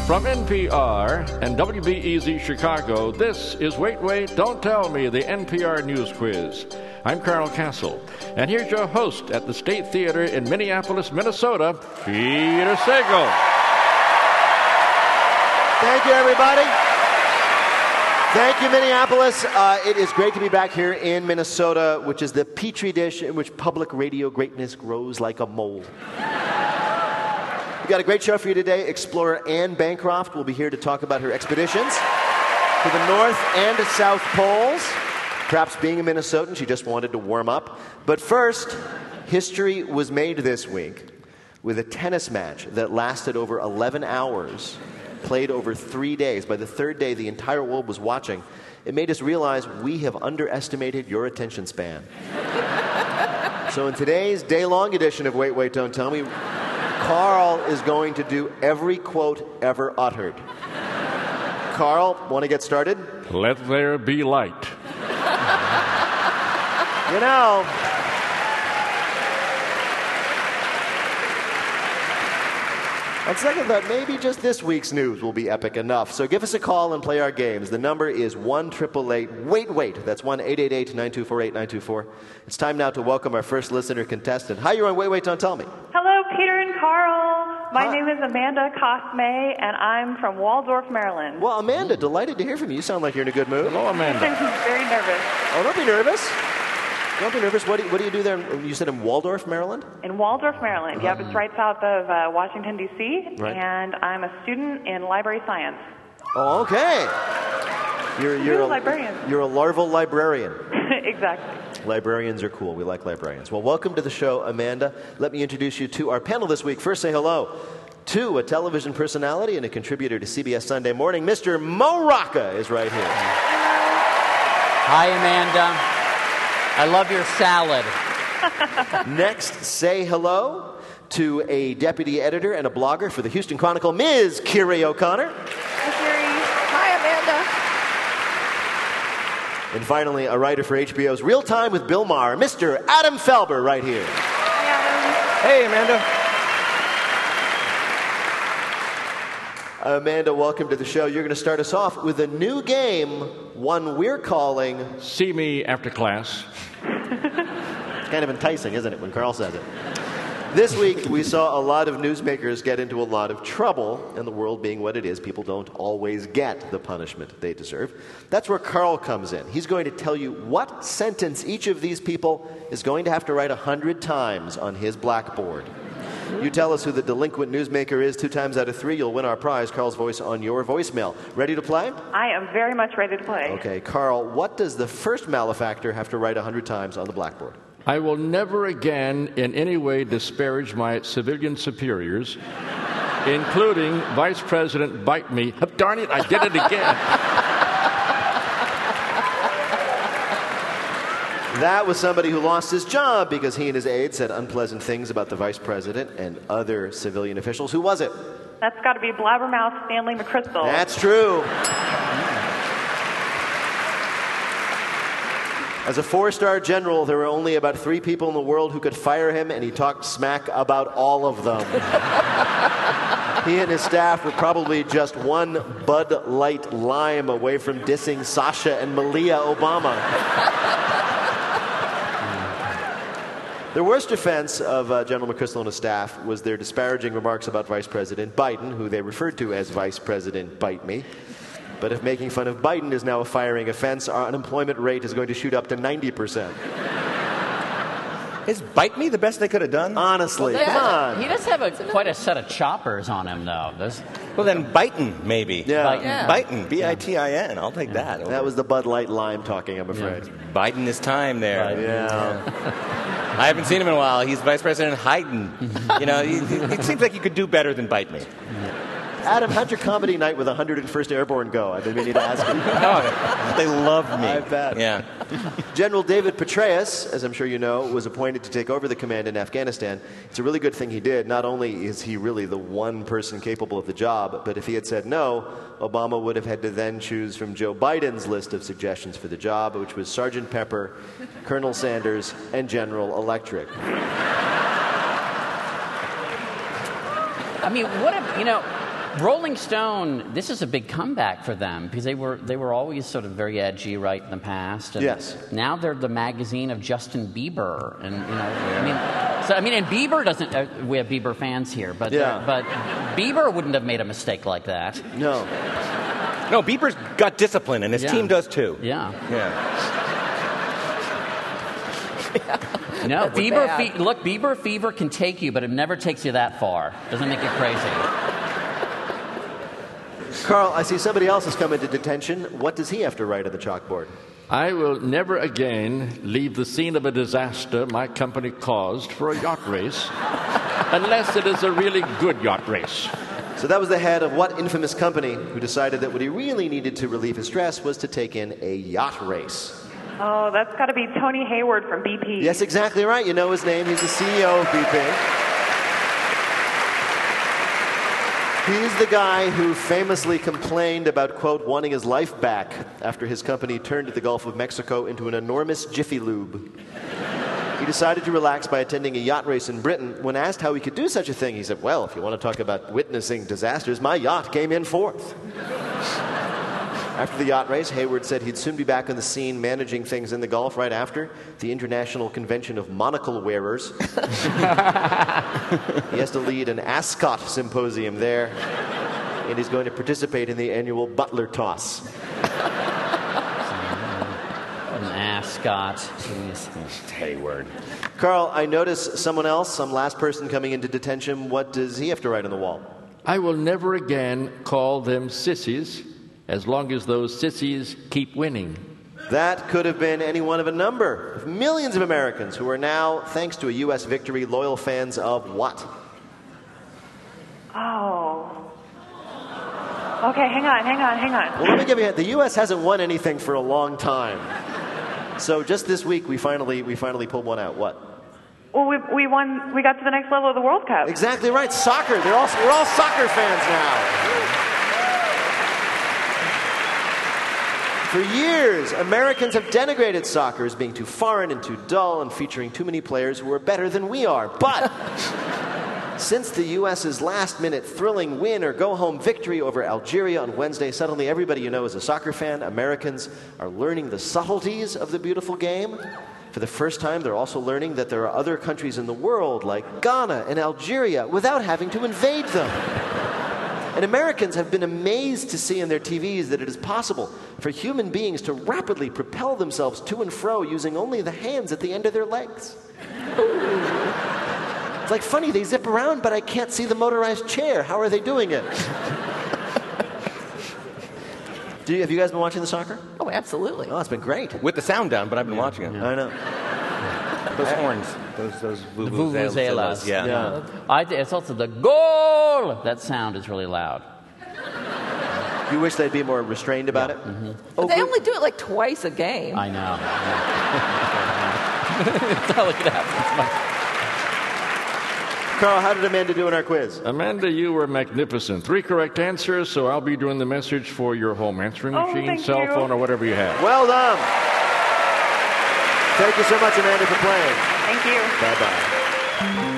From NPR and WBEZ Chicago, this is Wait, Wait, Don't Tell Me, the NPR News Quiz. I'm Carl Castle, and here's your host at the State Theater in Minneapolis, Minnesota, Peter Sagal. Thank you, everybody. Thank you, Minneapolis. It is great to be back here in Minnesota, which is the petri dish in which public radio greatness grows like a mole. We've got a great show for you today. Explorer Anne Bancroft will be here to talk about her expeditions to the North and South Poles. Perhaps being a Minnesotan, she just wanted to warm up. But first, history was made this week with a tennis match that lasted over 11 hours, played over 3 days. By the third day, the entire world was watching. It made us realize we have underestimated your attention span. So in today's day-long edition of Wait, Wait, Don't Tell Me, Carl is going to do every quote ever uttered. Carl, want to get started? Let there be light. You know, on second thought, maybe just this week's news will be epic enough. So give us a call and play our games. The number is 1-888-WAIT-WAIT. That's 1-888-924-8924. It's time now to welcome our first listener contestant. Hi, you're on Wait, Wait, Don't Tell Me. Hello, Peter and Carl. My name is Amanda Cosme, and I'm from Waldorf, Maryland. Well, Amanda, delighted to hear from you. You sound like you're in a good mood. Hello, Amanda. I'm very nervous. Oh, don't be nervous. Don't be nervous. What do you do there? You said in Waldorf, Maryland? In Waldorf, Maryland. Yep, it's right south of Washington, D.C., Right. And I'm a student in library science. Oh, okay. You're a librarian. You're a larval librarian. Exactly. Librarians are cool. We like librarians. Well, welcome to the show, Amanda. Let me introduce you to our panel this week. First, say hello to a television personality and a contributor to CBS Sunday Morning. Mr. Mo Rocca is right here. Hi, Amanda. I love your salad. Next, say hello to a deputy editor and a blogger for the Houston Chronicle, Ms. Kiri O'Connor. Hi, Siri. Hi, Amanda. And finally, a writer for HBO's Real Time with Bill Maher, Mr. Adam Felber, right here. Hi, Adam. Hey, Amanda. Amanda, welcome to the show. You're going to start us off with a new game, one we're calling... See me after class. It's kind of enticing, isn't it, when Carl says it? This week, we saw a lot of newsmakers get into a lot of trouble, and the world being what it is, people don't always get the punishment they deserve. That's where Carl comes in. He's going to tell you what sentence each of these people is going to have to write 100 times on his blackboard. You tell us who the delinquent newsmaker is 2 times out of 3, you'll win our prize, Carl's voice on your voicemail. Ready to play? I am very much ready to play. Okay, Carl, what does the first malefactor have to write 100 times on the blackboard? I will never again in any way disparage my civilian superiors, including Vice President Bite Me. Darn it, I did it again. That was somebody who lost his job because he and his aides said unpleasant things about the vice president and other civilian officials. Who was it? That's got to be Blabbermouth Stanley McChrystal. That's true. As a 4-star general, there were only about 3 people in the world who could fire him, and he talked smack about all of them. He and his staff were probably just one Bud Light Lime away from dissing Sasha and Malia Obama. The worst offense of General McChrystal and his staff was their disparaging remarks about Vice President Biden, who they referred to as Vice President Bite Me. But if making fun of Biden is now a firing offense, our unemployment rate is going to shoot up to 90%. Is Bite Me the best they could have done? Honestly, Well, come on. He does have quite a set of choppers on him, though. Well, then Bitin, maybe. Yeah. Biden. Yeah. Bitin, B-I-T-I-N. I'll take that. That was the Bud Light Lime talking, I'm afraid. Biden is time there. Yeah. I haven't seen him in a while. He's Vice President Hayden. You know, it seems like you could do better than Bite Me. Adam, how'd your comedy night with 101st Airborne go? I've been meaning to ask you. Oh, they love me. I bet. Yeah. General David Petraeus, as I'm sure you know, was appointed to take over the command in Afghanistan. It's a really good thing he did. Not only is he really the one person capable of the job, but if he had said no, Obama would have had to then choose from Joe Biden's list of suggestions for the job, which was Sergeant Pepper, Colonel Sanders, and General Electric. I mean, what if, Rolling Stone, this is a big comeback for them because they were always sort of very edgy, right, in the past. And yes. Now they're the magazine of Justin Bieber, and and Bieber doesn't. We have Bieber fans here, but Bieber wouldn't have made a mistake like that. No. No, Bieber's got discipline, and his team does too. Yeah. Yeah. No, Bieber fever can take you, but it never takes you that far. Doesn't make you crazy. Carl, I see somebody else has come into detention. What does he have to write on the chalkboard? I will never again leave the scene of a disaster my company caused for a yacht race, unless it is a really good yacht race. So that was the head of what infamous company who decided that what he really needed to relieve his stress was to take in a yacht race? Oh, that's got to be Tony Hayward from BP. Yes, exactly right. You know his name. He's the CEO of BP. He's the guy who famously complained about, quote, wanting his life back after his company turned the Gulf of Mexico into an enormous Jiffy Lube. He decided to relax by attending a yacht race in Britain. When asked how he could do such a thing, he said, well, if you want to talk about witnessing disasters, my yacht came in fourth. After the yacht race, Hayward said he'd soon be back on the scene managing things in the Gulf right after the International Convention of Monocle Wearers. He has to lead an ascot symposium there, and he's going to participate in the annual Butler Toss. An ascot. Hayward. Carl, I notice someone else, some last person coming into detention. What does he have to write on the wall? I will never again call them sissies as long as those sissies keep winning. That could have been any one of a number of millions of Americans who are now, thanks to a U.S. victory, loyal fans of what? Oh. Okay, hang on. Well, let me give you a hint. The U.S. hasn't won anything for a long time. So just this week, we finally pulled one out. What? Well, we won. We got to the next level of the World Cup. Exactly right. Soccer. We're all soccer fans now. For years, Americans have denigrated soccer as being too foreign and too dull and featuring too many players who are better than we are. But since the U.S.'s last-minute thrilling win or go-home victory over Algeria on Wednesday, suddenly everybody you know is a soccer fan. Americans are learning the subtleties of the beautiful game. For the first time, they're also learning that there are other countries in the world, like Ghana and Algeria, without having to invade them. And Americans have been amazed to see on their TVs that it is possible for human beings to rapidly propel themselves to and fro using only the hands at the end of their legs. It's like funny, they zip around, but I can't see the motorized chair. How are they doing it? Have you guys been watching the soccer? Oh, absolutely. Oh, it's been great. With the sound down, but I've been watching it. I know. Those horns. Those vuvuzelas. Yeah. It's also the goal. That sound is really loud. You wish they'd be more restrained about it? Mm-hmm. But they only do it like twice a game. I know. It's not like it happens much. Carl, how did Amanda do in our quiz? Amanda, you were magnificent. 3 correct answers, so I'll be doing the message for your home answering machine, cell phone, or whatever you have. Well done. Thank you so much, Amanda, for playing. Thank you. Bye-bye.